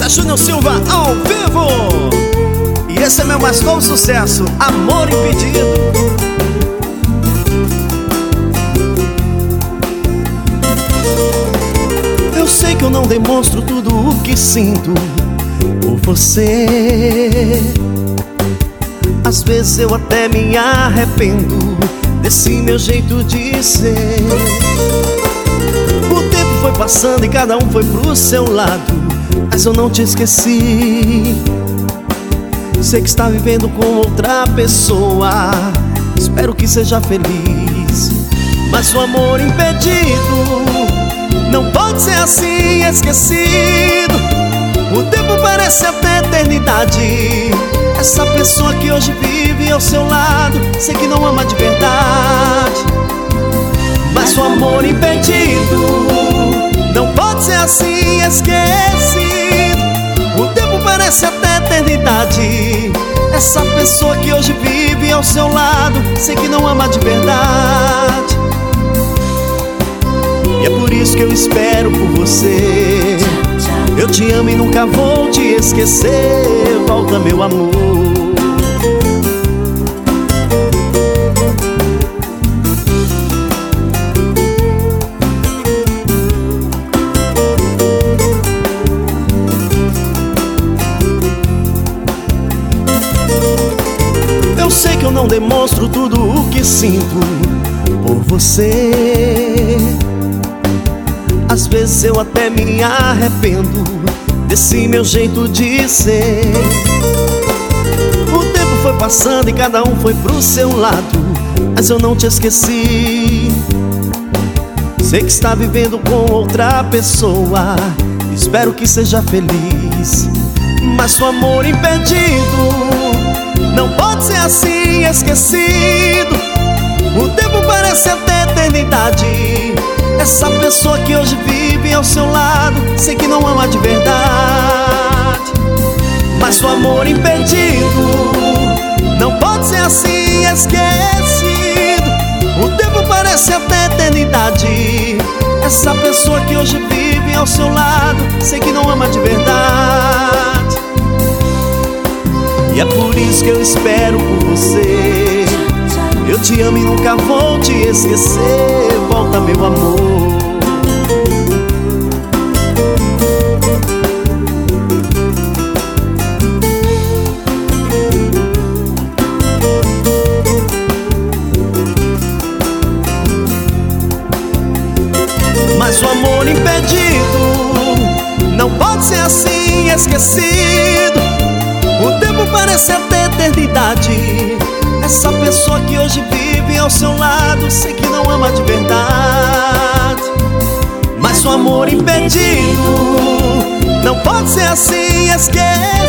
Banda Júnior Silva ao vivo. E esse é meu mais novo sucesso, Amor Impedido. Eu sei que eu não demonstro tudo o que sinto por você. Às vezes eu até me arrependo desse meu jeito de ser. O tempo foi passando e cada um foi pro seu lado, mas eu não te esqueci. Sei que está vivendo com outra pessoa, espero que seja feliz. Mas o amor impedido não pode ser assim esquecido. O tempo parece até eternidade. Essa pessoa que hoje vive ao seu lado, sei que não ama de verdade. Mas o amor impedido não pode ser assim esquecido. O tempo parece até eternidade. Essa pessoa que hoje vive ao seu lado, sei que não ama de verdade. E é por isso que eu espero por você. Eu te amo e nunca vou te esquecer. Volta, meu amor. Eu sei que eu não demonstro tudo o que sinto por você. Às vezes eu até me arrependo desse meu jeito de ser. O tempo foi passando e cada um foi pro seu lado, mas eu não te esqueci. Sei que está vivendo com outra pessoa, espero que seja feliz. Mas o amor impedido não pode ser assim esquecido. O tempo parece até eternidade. Essa pessoa que hoje vive ao seu lado, sei que não ama de verdade. Mas o amor impedido não pode ser assim esquecido. O tempo parece até eternidade. Essa pessoa que hoje vive ao seu lado, sei que não ama de verdade. E é por isso que eu espero por você. Eu te amo e nunca vou te esquecer. Volta, meu amor. Mas o amor impedido não pode ser assim esquecido. O tempo parece até eternidade. Essa pessoa que hoje vive ao seu lado, sei que não ama de verdade. Mas o amor impedido não pode ser assim esquecido.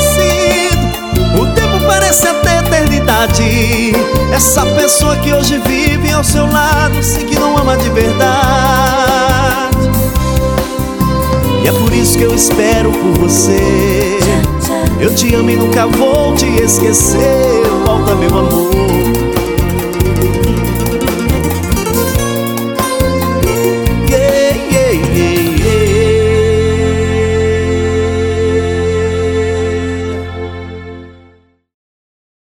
O tempo parece até eternidade. Essa pessoa que hoje vive ao seu lado, sei que não ama de verdade. E é por isso que eu espero por você. Eu te amo e nunca vou te esquecer. Volta, meu amor.